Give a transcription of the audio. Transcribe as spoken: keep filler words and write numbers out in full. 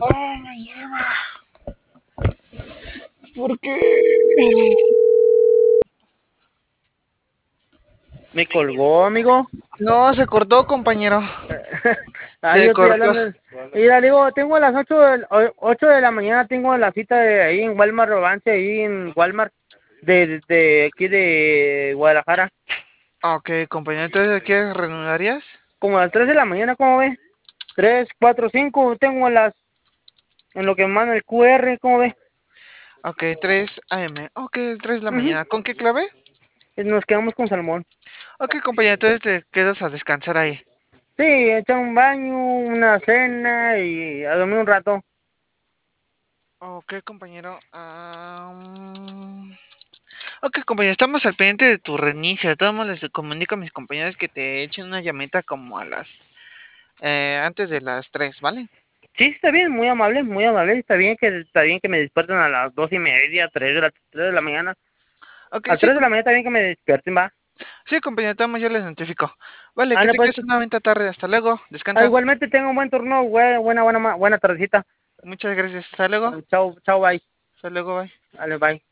Oh, me lleva. ¿Por qué? Me colgó, amigo. No, se cortó, compañero. Ah, Se yo estoy cortó. hablando. Mira, le digo, tengo a las ocho de, ocho de la mañana, tengo la cita de ahí en Walmart Rovance, ahí en Walmart, de, de, de aquí de Guadalajara. Ok, compañero, entonces, ¿qué reanudarías? Como a las tres de la mañana, ¿cómo ve? Tres, cuatro, cinco, tengo las, en lo que me manda el Q R, ¿cómo ve? Ok, tres a m. Ok, tres de la Uh mañana. ¿Con qué clave? -huh. Nos quedamos con salmón. Ok, compañero, entonces te quedas a descansar ahí. Sí, echar un baño, una cena y a dormir un rato. Ok, compañero. Um... Ok, compañero, estamos al pendiente de tu reinicio. De todos modos, les comunico a mis compañeros que te echen una llamita como a las... Eh, antes de las tres, ¿vale? Sí, está bien, muy amable, muy amable. Está bien que está bien que me despierten a las dos y media, tres de la, tres de la mañana. Ok, A sí, tres de com- la mañana está bien que me despierten, va. sí, compañero, estamos, yo les notifico. Vale, que Anda, pues. tengas una bonita tarde. Hasta luego. Ah, Descansa. igualmente tengo un buen turno, buena, buena, buena, buena tardecita. Muchas gracias. Hasta luego. Ah, chao, chao, bye. Hasta luego, bye. Dale, bye.